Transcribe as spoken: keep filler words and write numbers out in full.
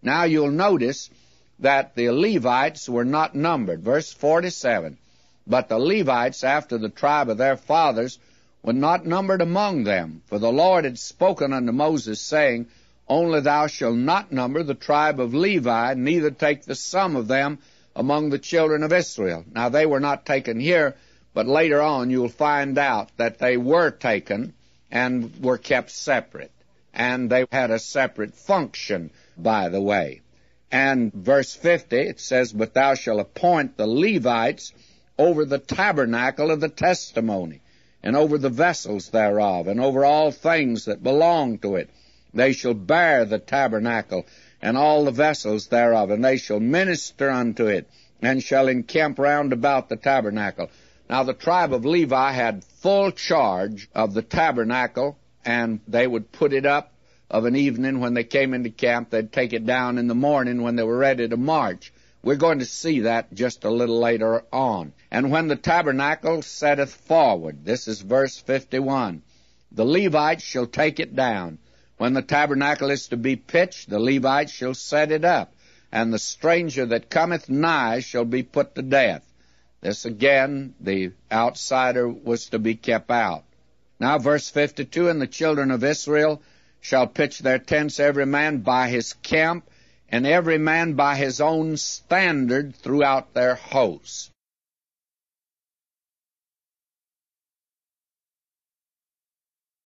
Now you'll notice that the Levites were not numbered. Verse forty-seven, but the Levites after the tribe of their fathers were not numbered among them. For the Lord had spoken unto Moses, saying, Only thou shalt not number the tribe of Levi, neither take the sum of them among the children of Israel. Now they were not taken here, but later on you'll find out that they were taken and were kept separate. And they had a separate function, by the way. And verse fifty, it says, But thou shalt appoint the Levites over the tabernacle of the testimony, and over the vessels thereof, and over all things that belong to it. They shall bear the tabernacle, and all the vessels thereof, and they shall minister unto it, and shall encamp round about the tabernacle. Now the tribe of Levi had full charge of the tabernacle, and they would put it up of an evening when they came into camp. They'd take it down in the morning when they were ready to march. We're going to see that just a little later on. And when the tabernacle setteth forward, this is verse fifty-one, the Levites shall take it down. When the tabernacle is to be pitched, the Levites shall set it up, and the stranger that cometh nigh shall be put to death. This again, the outsider was to be kept out. Now verse fifty-two, and the children of Israel shall pitch their tents every man by his camp, and every man by his own standard throughout their host.